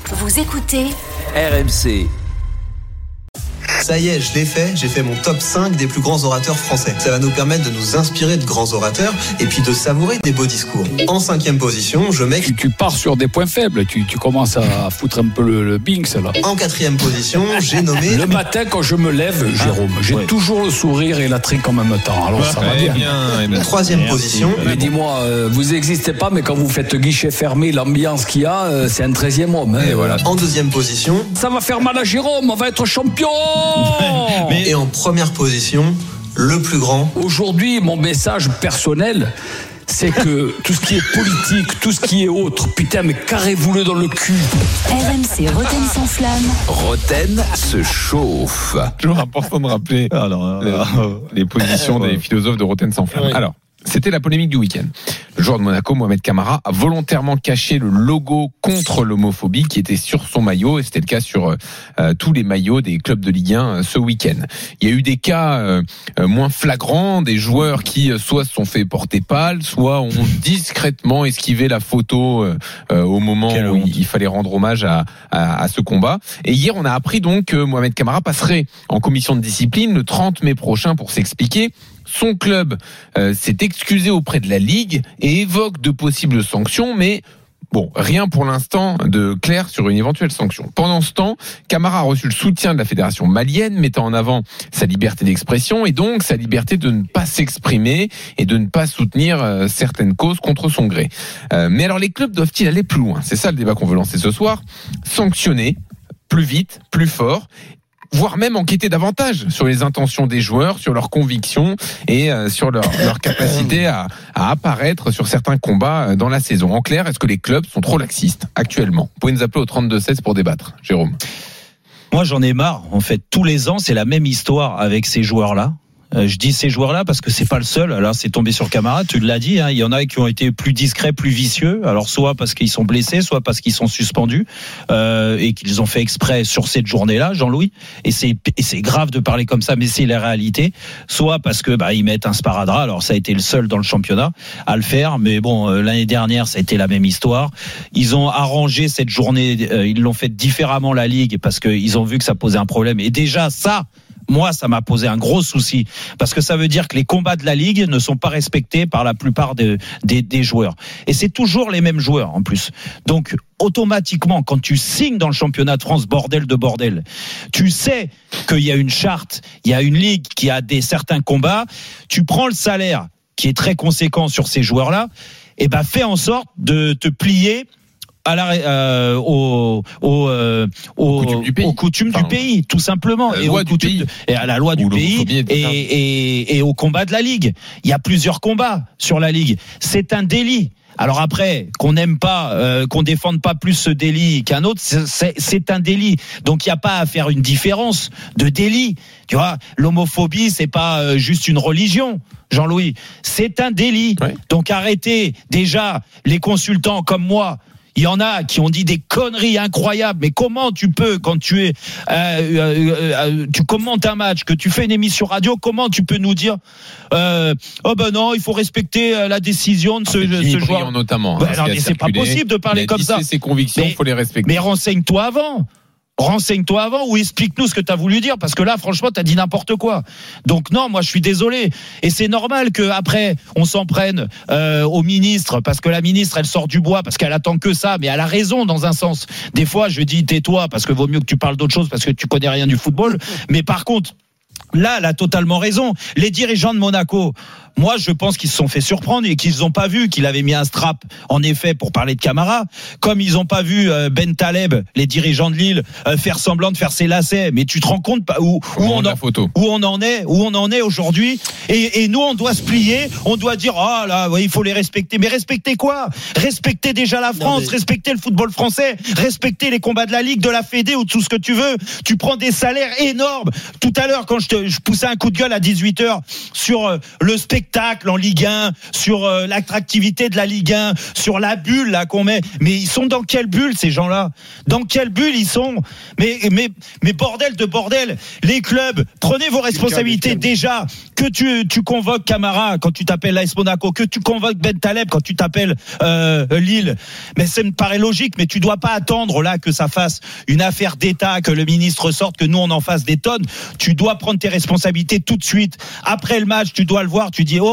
Vous écoutez RMC. Ça y est, je l'ai fait, j'ai fait mon top 5 des plus grands orateurs français. Ça va nous permettre de nous inspirer de grands orateurs et puis de savourer des beaux discours. En 5e position, je mets... Tu pars sur des points faibles, tu commences à foutre un peu le binks là. En 4e position, j'ai nommé... Le matin quand je me lève, Jérôme, j'ai toujours le sourire et la trique en même temps. Alors ça va bien. 3e position... Mais dis-moi, vous n'existez pas, mais quand vous faites guichet fermé, l'ambiance qu'il y a, c'est un 13e homme. Hein, voilà. En 2e position... Ça va faire mal à Jérôme, on va être champion. Et en première position, le plus grand. Aujourd'hui, mon message personnel, c'est que tout ce qui est politique, tout ce qui est autre, putain, mais carrez-vous-le dans le cul. RMC Roten sans flamme. Roten se chauffe. Toujours important de rappeler les positions des philosophes de Roten sans flamme. Alors, c'était la polémique du week-end. Le joueur de Monaco, Mohamed Camara, a volontairement caché le logo contre l'homophobie qui était sur son maillot, et c'était le cas sur tous les maillots des clubs de Ligue 1 ce week-end. Il y a eu des cas moins flagrants, des joueurs qui soit se sont fait porter pâle, soit ont discrètement esquivé la photo au moment où il fallait rendre hommage à ce combat. Et hier, on a appris donc que Mohamed Camara passerait en commission de discipline le 30 mai prochain pour s'expliquer. Son club s'est excusé auprès de la Ligue et évoque de possibles sanctions, mais bon, rien pour l'instant de clair sur une éventuelle sanction. Pendant ce temps, Camara a reçu le soutien de la fédération malienne, mettant en avant sa liberté d'expression et donc sa liberté de ne pas s'exprimer et de ne pas soutenir certaines causes contre son gré. Mais alors les clubs doivent-ils aller plus loin ? C'est ça le débat qu'on veut lancer ce soir. Sanctionner plus vite, plus fort, voire même enquêter davantage sur les intentions des joueurs, sur leurs convictions et sur leur capacité à apparaître sur certains combats dans la saison. En clair, est-ce que les clubs sont trop laxistes actuellement ? Vous pouvez nous appeler au 32-16 pour débattre. Jérôme. Moi, j'en ai marre. En fait, tous les ans, c'est la même histoire avec ces joueurs-là. Je dis ces joueurs-là parce que c'est pas le seul. Là, c'est tombé sur Camara. Tu l'as dit. Il y en a qui ont été plus discrets, plus vicieux. Alors, soit parce qu'ils sont blessés, soit parce qu'ils sont suspendus et qu'ils ont fait exprès sur cette journée-là, Jean-Louis. Et c'est grave de parler comme ça, mais c'est la réalité. Soit parce que ils mettent un sparadrap. Alors, ça a été le seul dans le championnat à le faire. Mais bon, l'année dernière, ça a été la même histoire. Ils ont arrangé cette journée. Ils l'ont fait différemment la Ligue parce qu'ils ont vu que ça posait un problème. Et déjà ça. Moi, ça m'a posé un gros souci parce que ça veut dire que les combats de la Ligue ne sont pas respectés par la plupart des joueurs. Et c'est toujours les mêmes joueurs en plus. Donc, automatiquement, quand tu signes dans le championnat de France, bordel de bordel, tu sais qu'il y a une charte, il y a une Ligue qui a certains combats, tu prends le salaire qui est très conséquent sur ces joueurs-là, et fais en sorte de te plier aux coutumes du pays, tout simplement, et à la loi du pays et au combat de la Ligue. Il y a plusieurs combats sur la Ligue. C'est un délit. Alors après, qu'on n'aime pas, qu'on défende pas plus ce délit qu'un autre, c'est un délit. Donc il n'y a pas à faire une différence de délit. Tu vois, l'homophobie, c'est pas juste une religion, Jean-Louis. C'est un délit. Ouais. Donc arrêtez déjà les consultants comme moi. Il y en a qui ont dit des conneries incroyables. Mais comment tu peux, quand tu commentes un match, que tu fais une émission radio, comment tu peux nous dire non, il faut respecter la décision de ce joueur notamment. Mais c'est pas possible de parler comme ça. Ses convictions, il faut les respecter. Mais renseigne-toi avant ou explique-nous ce que tu as voulu dire, parce que là franchement tu as dit n'importe quoi. Donc non, moi je suis désolé, et c'est normal que après on s'en prenne au ministre, parce que la ministre elle sort du bois parce qu'elle attend que ça, mais elle a raison dans un sens. Des fois je dis tais-toi parce que vaut mieux que tu parles d'autre chose parce que tu connais rien du football, mais par contre là elle a totalement raison. Les dirigeants de Monaco, moi, je pense qu'ils se sont fait surprendre et qu'ils n'ont pas vu qu'il avait mis un strap, en effet, pour parler de Camara. Comme ils n'ont pas vu Ben Taleb, les dirigeants de Lille, faire semblant de faire ses lacets. Mais tu te rends compte où on en est aujourd'hui. Et nous, on doit se plier. On doit dire, il faut les respecter. Mais respecter quoi ? Respecter déjà la France, respecter le football français, respecter les combats de la Ligue, de la Fédé ou tout ce que tu veux. Tu prends des salaires énormes. Tout à l'heure, quand je poussais un coup de gueule à 18h sur le spectacle spectacle en Ligue 1, sur l'attractivité de la Ligue 1, sur la bulle là qu'on met. Mais ils sont dans quelle bulle ces gens-là ? Dans quelle bulle ils sont ? Mais bordel de bordel, les clubs, prenez vos responsabilités déjà. Que tu convoques Camara quand tu t'appelles l'AS Monaco, que tu convoques Ben Taleb quand tu t'appelles Lille. Mais ça me paraît logique, mais tu dois pas attendre là que ça fasse une affaire d'État, que le ministre sorte, que nous on en fasse des tonnes. Tu dois prendre tes responsabilités tout de suite. Après le match, tu dois le voir, tu dis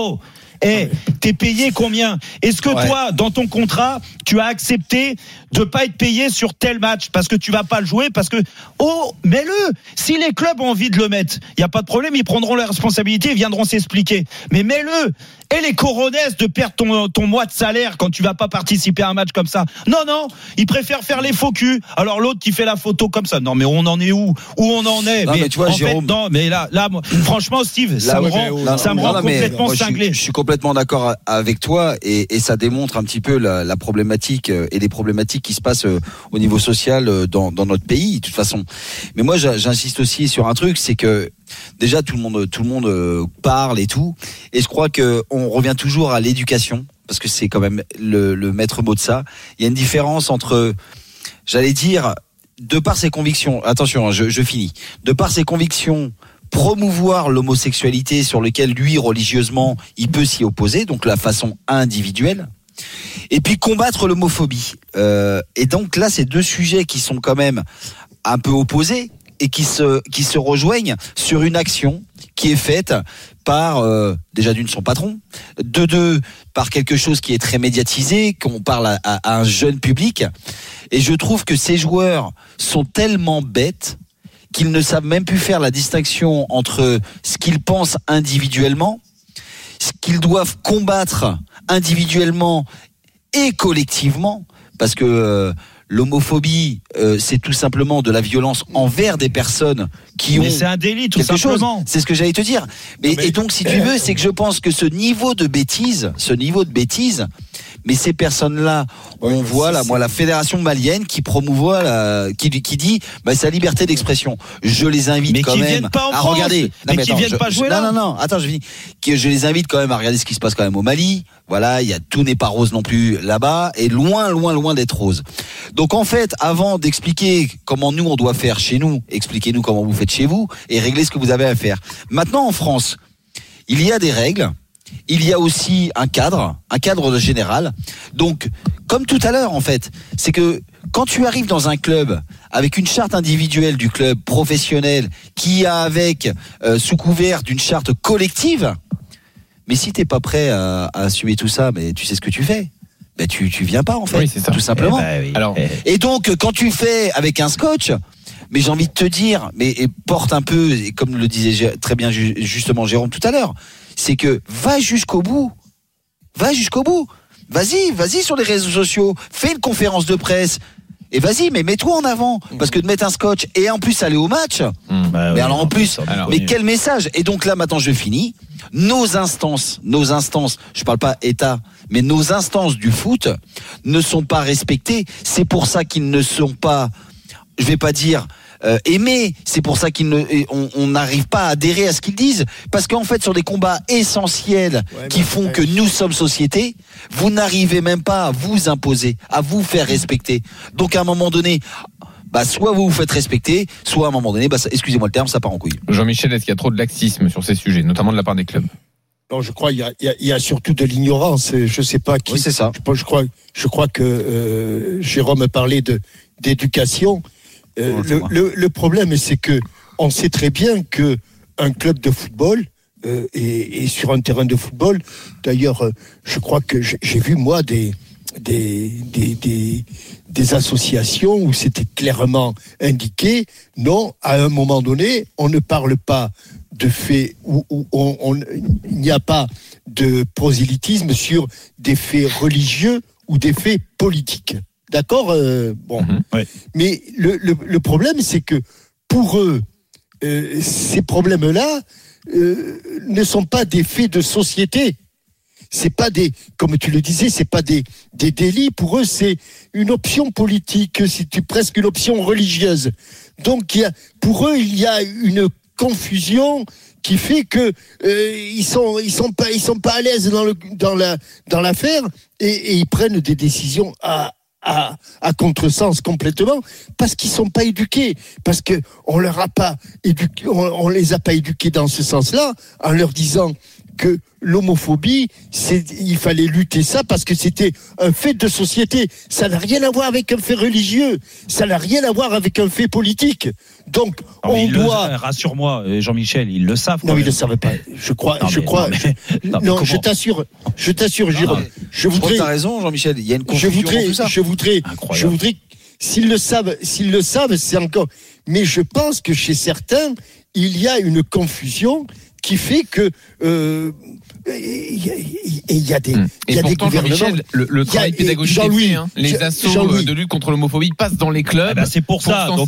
t'es payé combien ? Est-ce que toi, dans ton contrat, tu as accepté de pas être payé sur tel match parce que tu vas pas le jouer, parce que mets-le. Si les clubs ont envie de le mettre, il y a pas de problème, ils prendront leurs responsabilités, ils viendront s'expliquer. Mais mets-le. Et les coronesses de perdre ton mois de salaire quand tu vas pas participer à un match comme ça. Non, ils préfèrent faire les faux culs. Alors l'autre qui fait la photo comme ça. Non, mais on en est où on en est? Non, mais tu vois, Jérôme, mais là, moi, franchement, Steve, ça me rend complètement cinglé. Je suis complètement d'accord avec toi et ça démontre un petit peu la problématique et les problématiques qui se passent au niveau social dans notre pays, de toute façon. Mais moi, j'insiste aussi sur un truc, c'est que déjà tout le monde parle et tout, et je crois que on revient toujours à l'éducation parce que c'est quand même le maître mot de ça. Il y a une différence entre, j'allais dire, de par ses convictions. Attention, je finis. De par ses convictions, promouvoir l'homosexualité sur lequel lui religieusement il peut s'y opposer, donc la façon individuelle. Et puis combattre l'homophobie. Et donc là, c'est deux sujets qui sont quand même un peu opposés et qui se rejoignent sur une action qui est faite par déjà d'une son patron, de deux par quelque chose qui est très médiatisé, qu'on parle à un jeune public. Et je trouve que ces joueurs sont tellement bêtes qu'ils ne savent même plus faire la distinction entre ce qu'ils pensent individuellement, ce qu'ils doivent combattre individuellement et collectivement, parce que l'homophobie, c'est tout simplement de la violence envers des personnes qui ont. Mais c'est un délit, tout quelque simplement. Chose. C'est ce que j'allais te dire. Et donc, si tu veux, c'est que je pense que ce niveau de bêtise, mais ces personnes-là, on voit là, moi, la fédération malienne qui promouvoit, qui dit, sa liberté d'expression. Je les invite quand même à regarder. Mais qui viennent pas jouer là. Non. Attends, je les invite quand même à regarder ce qui se passe quand même au Mali. Voilà, tout n'est pas rose non plus là-bas, et loin d'être rose. Donc en fait, avant d'expliquer comment nous on doit faire chez nous, expliquez-nous comment vous faites chez vous et réglez ce que vous avez à faire. Maintenant en France, il y a des règles. Il y a aussi un cadre général. Donc, comme tout à l'heure, en fait, c'est que quand tu arrives dans un club avec une charte individuelle du club professionnel qui a avec sous couvert d'une charte collective, mais si t'es pas prêt à assumer tout ça, mais tu sais ce que tu fais. Ben tu viens pas en fait, c'est ça. Tout simplement. Oui. Alors, et donc quand tu fais avec un scotch, mais j'ai envie de te dire, et porte un peu, et comme le disait très bien justement Jérôme tout à l'heure, c'est que va jusqu'au bout. Vas-y sur les réseaux sociaux, fais une conférence de presse. Et vas-y, mais mets-toi en avant. Parce que de mettre un scotch et en plus aller au match. Mais alors en plus, mais quel message. Et donc là, maintenant, je finis. Nos instances, je parle pas État, mais nos instances du foot ne sont pas respectées. C'est pour ça qu'ils ne sont pas, je vais pas dire aimés. C'est pour ça on n'arrive pas à adhérer à ce qu'ils disent. Parce qu'en fait, sur des combats essentiels qui font que nous sommes société, vous n'arrivez même pas à vous imposer, à vous faire respecter. Donc à un moment donné, soit vous vous faites respecter, soit à un moment donné, excusez-moi le terme, ça part en couille. Jean-Michel, est-ce qu'il y a trop de laxisme sur ces sujets, notamment de la part des clubs? Non, je crois il y a surtout de l'ignorance. Je sais pas qui. Oui, c'est ça. Je crois que Jérôme parlait d'éducation. Le problème, c'est que on sait très bien que un club de football et sur un terrain de football. D'ailleurs, je crois que j'ai vu moi des associations où c'était clairement indiqué. Non, à un moment donné, on ne parle pas de faits où il n'y a pas de prosélytisme sur des faits religieux ou des faits politiques. D'accord, ouais. Mais le problème, c'est que pour eux, ces problèmes-là ne sont pas des faits de société. C'est pas comme tu le disais, c'est pas des délits. Pour eux, c'est une option politique, c'est presque une option religieuse. Donc, pour eux, il y a une confusion qui fait que ils sont pas à l'aise dans l'affaire et ils prennent des décisions à contresens complètement parce qu'ils sont pas éduqués, parce que on les a pas éduqués dans ce sens-là en leur disant que l'homophobie, il fallait lutter ça parce que c'était un fait de société. Ça n'a rien à voir avec un fait religieux. Ça n'a rien à voir avec un fait politique. Donc, rassure-moi, Jean-Michel, ils le savent. Non, ils le savaient pas. Je crois. Je t'assure, Jérôme. Je voudrais. T'as raison, Jean-Michel. Il y a une confusion dans tout ça. Je voudrais. S'ils le savent, c'est encore. Mais je pense que chez certains, il y a une confusion qui fait que il y a des Jean-Michel, le travail pédagogique est fait, les assos de lutte contre l'homophobie passent dans les clubs. C'est pour ça. Donc,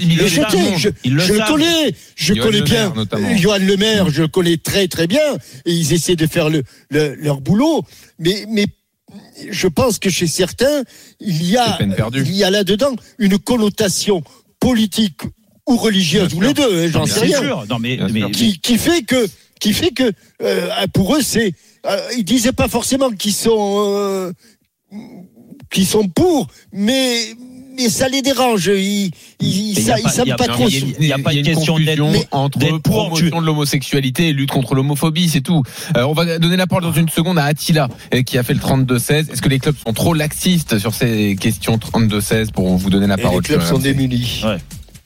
je connais bien Johan Lemaire, je le connais très très bien et ils essaient de faire leur boulot, mais je pense que chez certains il y a là-dedans une connotation politique ou religieuse ou les deux, j'en sais rien. Non, mais qui fait que pour eux c'est ils disaient pas forcément qu'ils sont pour, mais ça les dérange. Ils savent pas trop. Il n'y a pas une question entre promotion de l'homosexualité et lutte contre l'homophobie, c'est tout. On va donner la parole dans une seconde à Attila qui a fait le 32-16. Est-ce que les clubs sont trop laxistes sur ces questions 32-16 pour vous donner la parole? Les clubs sont démunis. Ouais.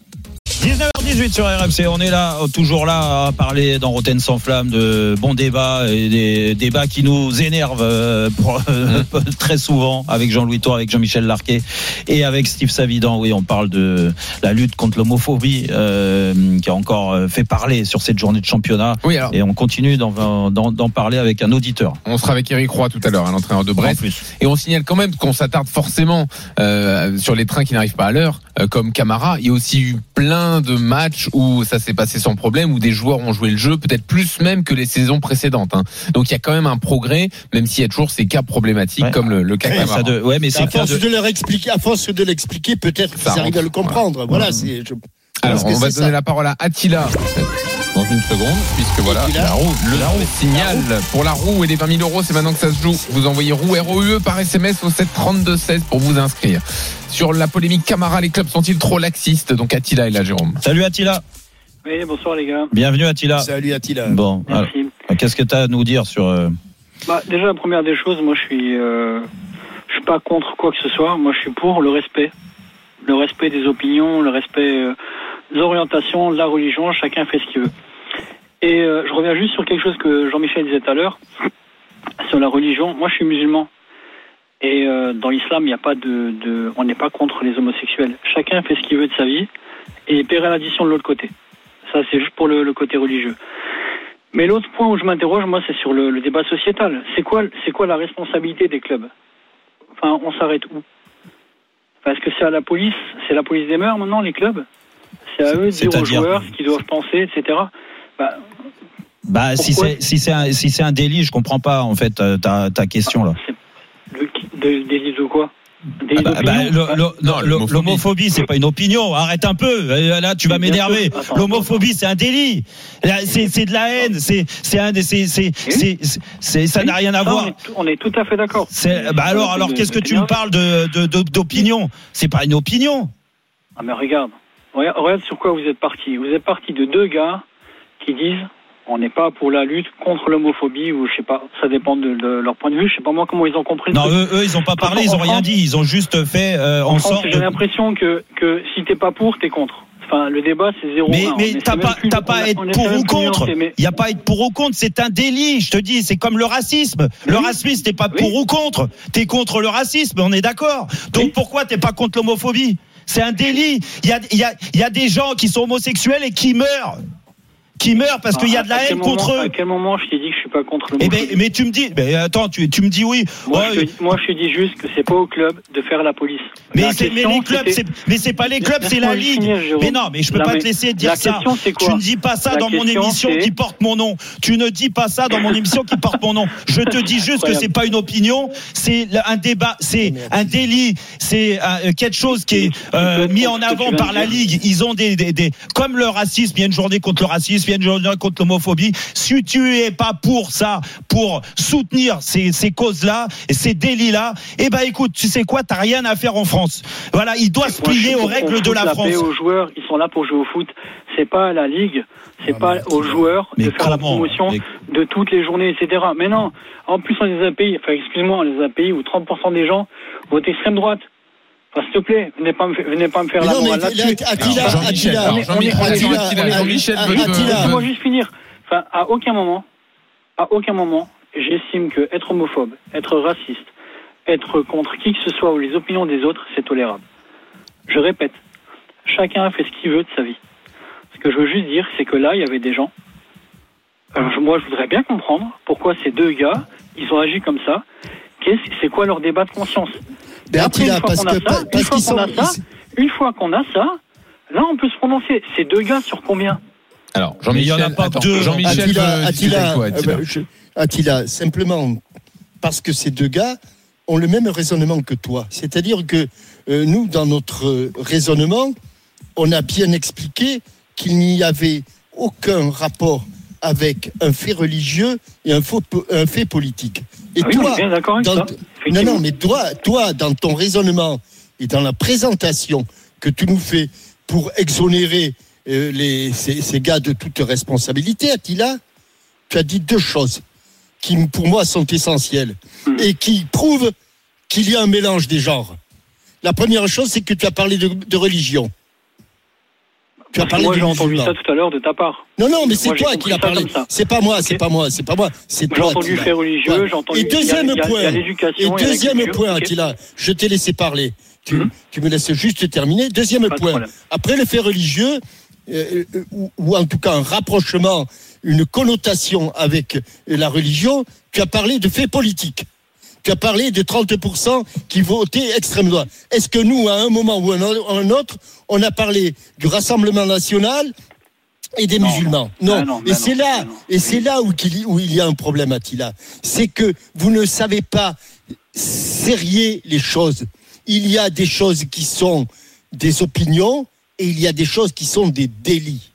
19h18 sur RMC, on est là, toujours là à parler dans Rotten sans flamme de bons débats et des débats qui nous énervent très souvent avec Jean-Louis Tour, avec Jean-Michel Larquet et avec Steve Savidan. Oui, on parle de la lutte contre l'homophobie qui a encore fait parler sur cette journée de championnat. Oui, alors, et on continue d'en parler avec un auditeur. On sera avec Eric Roy tout à l'heure, l'entraîneur de Brest. Et on signale quand même qu'on s'attarde forcément sur les trains qui n'arrivent pas à l'heure, comme Camara. Il y a aussi eu plein de matchs où ça s'est passé sans problème, où des joueurs ont joué le jeu, peut-être plus même que les saisons précédentes. Donc il y a quand même un progrès, même s'il y a toujours ces cas problématiques comme le cas Camara. Mais c'est à force de l'expliquer, peut-être qu'ils arrivent à le comprendre. Voilà. Alors on va donner la parole à Attila dans une seconde, puisque voilà, la roue, le signal pour la roue et les 20 000 €, c'est maintenant que ça se joue. Vous envoyez roue ROUE par SMS au 732-16 pour vous inscrire. Sur la polémique Camara, les clubs sont-ils trop laxistes? Donc Attila est là, Jérôme. Salut Attila. Oui, bonsoir les gars. Bienvenue Attila. Salut Attila. Bon, merci. Alors, qu'est-ce que tu as à nous dire sur déjà la première des choses, moi je suis pas contre quoi que ce soit. Moi je suis pour le respect des opinions, le respect des orientations, de la religion. Chacun fait ce qu'il veut. Et je reviens juste sur quelque chose que Jean-Michel disait tout à l'heure sur la religion. Moi je suis musulman. Et dans l'islam, il n'y a pas on n'est pas contre les homosexuels. Chacun fait ce qu'il veut de sa vie et paiera l'addition de l'autre côté. Ça, c'est juste pour le côté religieux. Mais l'autre point où je m'interroge, moi, c'est sur le débat sociétal. C'est quoi la responsabilité des clubs? Enfin, on s'arrête où? Est-ce que c'est à la police? C'est la police des mœurs maintenant, les clubs? C'est à eux de dire aux joueurs ce qu'ils doivent penser, etc. Si c'est un délit, je comprends pas en fait ta question là. Délit de quoi? L'homophobie, c'est pas une opinion. Arrête un peu. Là, tu vas m'énerver. L'homophobie, c'est un délit. C'est de la haine. Ça n'a rien à voir. On est tout à fait d'accord. Alors, qu'est-ce que tu me parles d'opinion? C'est pas une opinion. Ah mais regarde sur quoi vous êtes partis. Vous êtes partis de deux gars qui disent on n'est pas pour la lutte contre l'homophobie, ou je sais pas, ça dépend de leur point de vue. Je sais pas moi comment ils ont compris. Non, eux ils ont pas parlé, ils ont rien dit, ils ont juste fait en sorte. J'ai l'impression que si t'es pas pour, t'es contre. Enfin, le débat c'est 0-1. Mais t'as pas à être pour ou contre. Il y a pas à être pour ou contre, c'est un délit. Je te dis, c'est comme le racisme. Le racisme, t'es pas pour ou contre. T'es contre le racisme, on est d'accord. Donc pourquoi t'es pas contre l'homophobie? C'est un délit. Il y a des gens qui sont homosexuels et qui meurent parce qu'il y a de la haine contre eux. À quel moment je t'ai dit que je suis pas contre l'homophobie? Mais tu me dis, attends, tu me dis oui. Moi, je te dis juste que c'est pas au club de faire la police. Mais les clubs, c'est pas les clubs, c'est la ligue. Mais non, mais je peux pas te laisser dire ça. Tu ne dis pas ça dans mon émission qui porte mon nom. Tu ne dis pas ça dans mon émission qui porte mon nom. Je te dis juste que c'est pas une opinion, c'est un débat, c'est un délit, c'est quelque chose qui est mis en avant par la ligue. Ils ont des comme le racisme, il y a une journée contre le racisme. devienne journée contre l'homophobie. Si tu es pas pour ça, pour soutenir ces causes-là et ces délits-là, eh ben écoute, tu sais quoi, t'as rien à faire en France. Voilà, il doit se plier aux règles de la France. Aux joueurs, ils sont là pour jouer au foot. C'est pas à la ligue, c'est pas aux joueurs de faire la promotion de toutes les journées, etc. Mais non, en plus on est dans un pays, on est dans un pays où 30% des gens votent extrême droite. Enfin, s'il te plaît, venez pas me faire la morale là-dessus. Jean-Michel, laisse-moi juste finir. Enfin, à aucun moment, j'estime que être homophobe, être raciste, être contre qui que ce soit ou les opinions des autres, c'est tolérable. Je répète, chacun fait ce qu'il veut de sa vie. Ce que je veux juste dire, c'est que là, il y avait des gens. Moi, je voudrais bien comprendre pourquoi ces deux gars, ils ont agi comme ça. C'est quoi leur débat de conscience? Après, une fois qu'on a ça, là, on peut se prononcer. Ces deux gars sur combien? Alors, Jean-Michel, il y en a pas deux. Jean-Michel, Attila, simplement, parce que ces deux gars ont le même raisonnement que toi. C'est-à-dire que nous, dans notre raisonnement, on a bien expliqué qu'il n'y avait aucun rapport avec un fait religieux et un fait politique. Et oui, toi, bien d'accord avec ça. mais toi, dans ton raisonnement et dans la présentation que tu nous fais pour exonérer ces gars de toute responsabilité, Attila, tu as dit deux choses qui, pour moi, sont essentielles et qui prouvent qu'il y a un mélange des genres. La première chose, c'est que tu as parlé de religion. Tu as parlé moi, j'ai entendu ça tout à l'heure de ta part. Non, mais c'est toi qui l'as parlé. C'est pas moi. C'est toi. J'ai entendu fait religieux, j'ai entendu. Et deuxième point, Attila, je t'ai laissé parler. Tu me laisses juste terminer. Deuxième point. Après le fait religieux, ou en tout cas un rapprochement, une connotation avec la religion, tu as parlé de fait politique. Tu as parlé de 30% qui votaient extrême droite. Est-ce que nous, à un moment ou à un autre, on a parlé du Rassemblement national et des musulmans? Non. C'est là où il y a un problème, Attila. C'est que vous ne savez pas serrer les choses. Il y a des choses qui sont des opinions et il y a des choses qui sont des délits.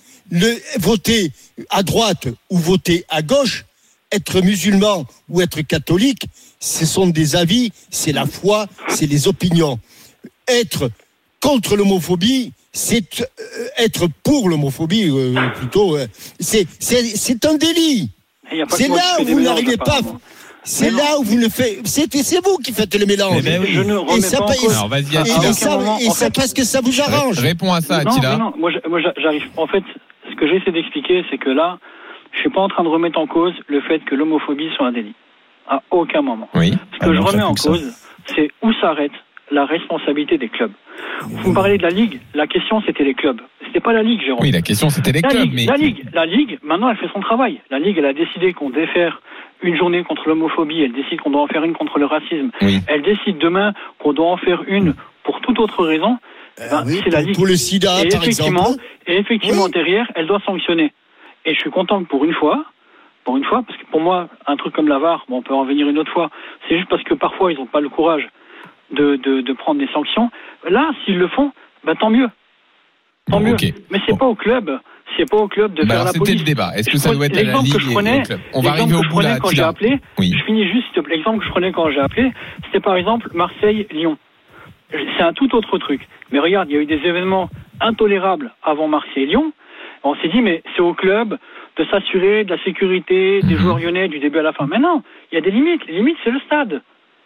Voter à droite ou voter à gauche, être musulman ou être catholique, ce sont des avis, c'est la foi, c'est les opinions. Être contre l'homophobie, c'est être pour l'homophobie plutôt. C'est un délit. C'est là où vous n'arrivez pas. C'est là où vous le faites. C'est vous qui faites le mélange. Je ne remets pas en cause. Alors vas-y, Attila. Et ça parce que ça vous arrange. Réponds à ça, Attila. Non, moi j'arrive. En fait, ce que j'essaie d'expliquer, c'est que là, je suis pas en train de remettre en cause le fait que l'homophobie soit un délit. À aucun moment. Oui. Ce que je remets en cause, c'est où s'arrête la responsabilité des clubs. Vous me parlez de la Ligue. La question, c'était les clubs. C'était pas la Ligue, Jérôme. Oui, la question, c'était les clubs. La Ligue, maintenant, elle fait son travail. La Ligue, elle a décidé qu'on devait faire une journée contre l'homophobie. Elle décide qu'on doit en faire une contre le racisme. Oui. Elle décide demain qu'on doit en faire une pour toute autre raison. C'est la Ligue. Pour le sida, par exemple. Et effectivement, derrière, elle doit sanctionner. Et je suis content que pour une fois, parce que pour moi, un truc comme la VAR, on peut en venir une autre fois, c'est juste parce que parfois, ils n'ont pas le courage de prendre des sanctions. Là, s'ils le font, tant mieux. Tant mieux. Okay. Mais c'est pas au club de faire la police. C'était le débat. Est-ce que ça doit être à la Ligue et au club? On va arriver au bout là. Quand j'ai appelé, je finis juste l'exemple que je prenais quand j'ai appelé, c'était par exemple Marseille-Lyon. C'est un tout autre truc. Mais regarde, il y a eu des événements intolérables avant Marseille-Lyon. On s'est dit, mais c'est au club de s'assurer de la sécurité des joueurs lyonnais du début à la fin. Mais non, il y a des limites. Les limites, c'est le stade.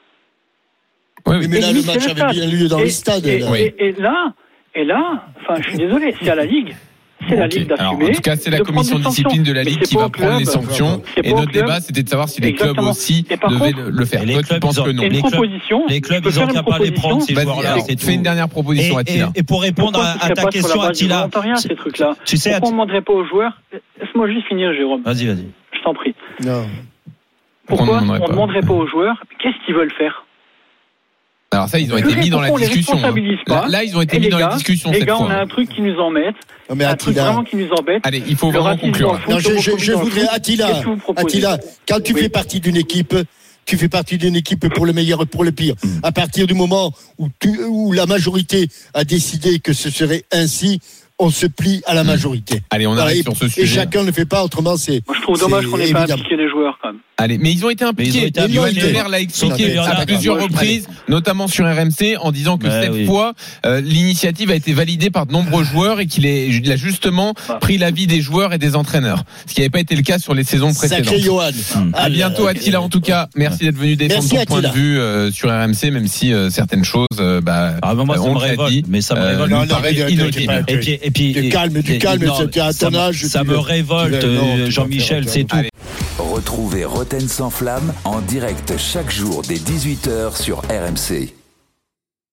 Oui, mais là, le match avait bien lieu dans le stade. Et là, enfin, je suis désolé, c'est à la Ligue. C'est la Ligue d'assumer. Alors, en tout cas, c'est la commission de discipline de la Ligue qui va prendre les sanctions. Et notre débat, c'était de savoir si les clubs aussi devaient le faire. Toi, tu penses que non. Les clubs, ils n'ont qu'à pas les prendre, ces joueurs-là. Fais une dernière proposition, Attila. Et pour répondre à ta question, Attila, ces trucs-là. Pourquoi on ne demanderait pas aux joueurs? Laisse-moi juste finir, Jérôme. Vas-y. Je t'en prie. Non. Pourquoi on ne demanderait pas aux joueurs? Qu'est-ce qu'ils veulent faire? Alors ça, ils ont été mis dans la discussion. Là, ils ont été mis dans la discussion cette fois. Les gars, on a un truc qui nous embête. Un truc vraiment qui nous embête. Allez, il faut vraiment conclure. Non, je voudrais, Attila, quand tu fais partie d'une équipe, tu fais partie d'une équipe pour le meilleur et pour le pire. À partir du moment où la majorité a décidé que ce serait ainsi, on se plie à la majorité. Allez, on arrive sur ce sujet. Et chacun ne fait pas, autrement c'est. Moi, je trouve dommage qu'on n'ait pas impliqué les joueurs quand même. Allez, mais ils ont été impliqués. Johan Keller l'a expliqué à plusieurs reprises, notamment sur RMC, en disant que cette fois, l'initiative a été validée par de nombreux joueurs et qu'il a justement pris l'avis des joueurs et des entraîneurs. Ce qui n'avait pas été le cas sur les saisons précédentes. Sacré Johan. À bientôt, Attila, en tout cas. Merci d'être venu défendre ton point de vue sur RMC, même si certaines choses, moi, ça me révolte, mais ça me révolte. Et puis, du calme, c'était à ton âge. Ça me révolte, Jean-Michel, c'est tout. Retrouvez Roten sans flamme en direct chaque jour dès 18h sur RMC.